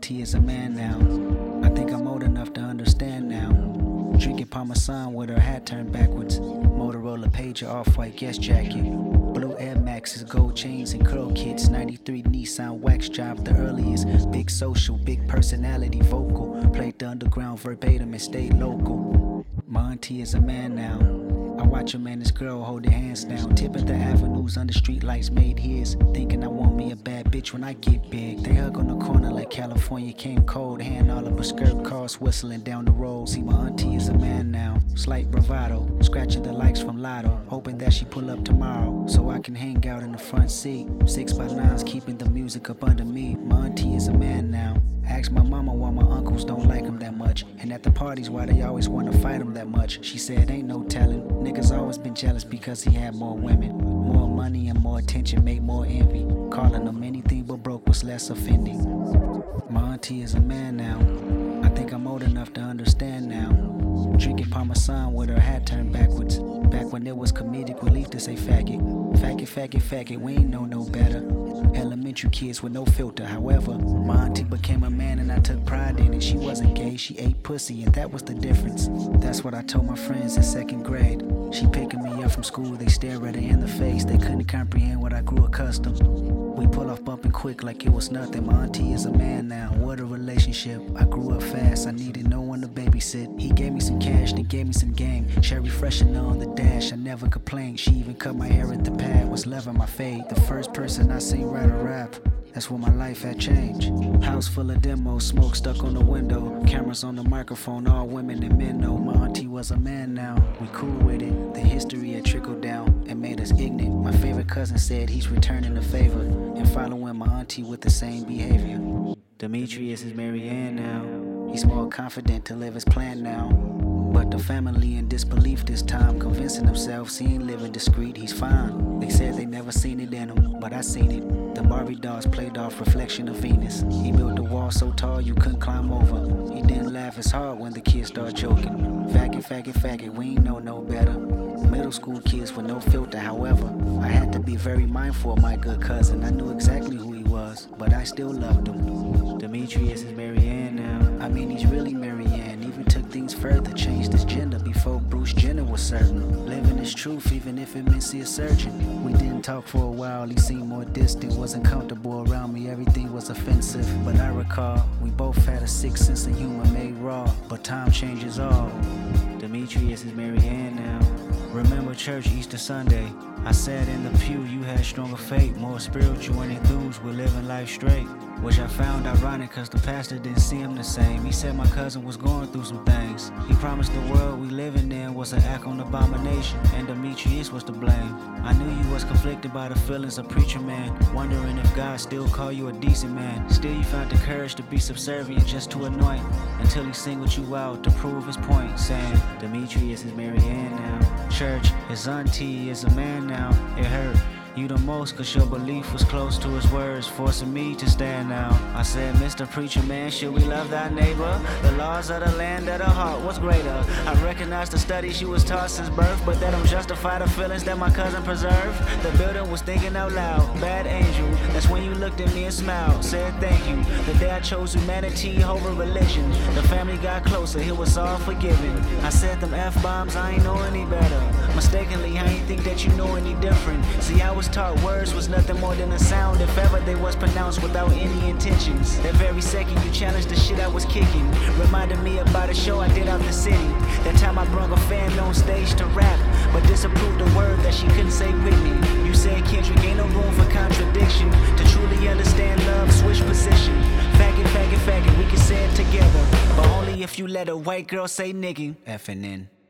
auntie is a man now. I think I'm old enough to understand now. Drinking Parmesan with her hat turned backwards. Motorola pager, off-white guest jacket. Blue Air Maxes, gold chains and curl kits. 93 Nissan wax job, the earliest. Big social, big personality, vocal. Played the underground verbatim and stayed local. My auntie is a man now. I watch him and his girl hold their hands down. Tipping the avenues under street lights made his. Thinking I want me a bad bitch when I get big. They hug on the corner like California came cold. Hand all of her skirt cars whistling down the road. See, my auntie is a man now. Slight bravado, scratching the likes from Lotto. Hoping that she pull up tomorrow so I can hang out in the front seat. 6x9s keeping the music up under me. My auntie is a man now. Ask my mama why my uncles don't like him that much. And at the parties why they always wanna fight him that much. She said ain't no telling. Niggas always been jealous because he had more women. More money and more attention made more envy. Calling him anything but broke was less offending. My auntie is a man now. I think I'm old enough to understand now. Drinking Parmesan with her hat turned backwards. Back when it was comedic relief to say faggot. Faggot, faggot, faggot, we ain't know no better. Elementary kids with no filter. However, my auntie became a man and I took pride in it. She wasn't gay, she ate pussy and that was the difference. That's what I told my friends in 2nd grade. She picking me up from school, they stare at her in the face. They couldn't comprehend what I grew accustomed. We pull off bumping quick like it was nothing. My auntie is a man now, what a relationship. I grew up fast, I needed no one to babysit. He gave me some cash, then gave me some game. Cherry freshener on the dash, I never complained. She even cut my hair at the pad, was loving my fade. The first person I seen write a rap, that's when my life had changed. House full of demos, smoke stuck on the window. Cameras on the microphone, all women and men know. My auntie was a man now, we cool with it. The history had trickled down and made us ignorant. My favorite cousin said he's returning the favor and following my auntie with the same behavior. Demetrius is Marianne now. He's more confident to live his plan now. But the family in disbelief this time, convincing themselves he ain't living discreet, he's fine. They said they never seen it in him, but I seen it. The Barbie dolls played off reflection of Venus. He built the wall so tall you couldn't climb over. He didn't laugh as hard when the kids started joking. Faggot, faggot, faggot, we ain't know no better. Middle school kids with no filter, however. I had to be very mindful of my good cousin. I knew exactly who he was, but I still loved him. Demetrius is Marianne now. I mean, he's really Marianne. Even took things further, changed his gender before Bruce Jenner was certain. Living his truth, even if it meant see a surgeon. We didn't talk for a while, he seemed more distant. Wasn't comfortable around me, everything was offensive. But I recall, we both had a sick sense of humor made raw. But time changes all. Demetrius is Marianne now. Remember church Easter Sunday. I sat in the pew, you had stronger faith, more spiritual and enthused with living life straight. Which I found ironic cause the pastor didn't see him the same. He said my cousin was going through some things. He promised the world we living in was an act on abomination, and Demetrius was to blame. I knew you was conflicted by the feelings of preacher man, wondering if God still call you a decent man. Still you found the courage to be subservient just to anoint, until he singled you out to prove his point, saying Demetrius is Marianne now. Church, his auntie is a man now. It hurt you the most cause your belief was close to his words, forcing me to stand now. I said, Mr. Preacher Man, should we love thy neighbor? The laws of the land of the heart was greater. I recognize the studies you was taught since birth, but that don't justify the feelings that my cousin preserved. The building was thinking out loud, bad angel. That's when you looked at me and smiled, said thank you. The day I chose humanity over religion, the family got closer, it was all forgiven. I said them F-bombs, I ain't know any better. Mistakenly, I ain't think that you know any different. See, I was taught words was nothing more than a sound if ever they was pronounced without any intentions. That very second you challenged the shit I was kicking. Reminded me about a show I did out the city. That time I brung a fan on stage to rap, but disapproved the word that she couldn't say with me. You said Kendrick ain't no room for contradiction. To truly understand love, switch position. Faggot, faggot, faggot, we can say it together, but only if you let a white girl say nigga. F&N.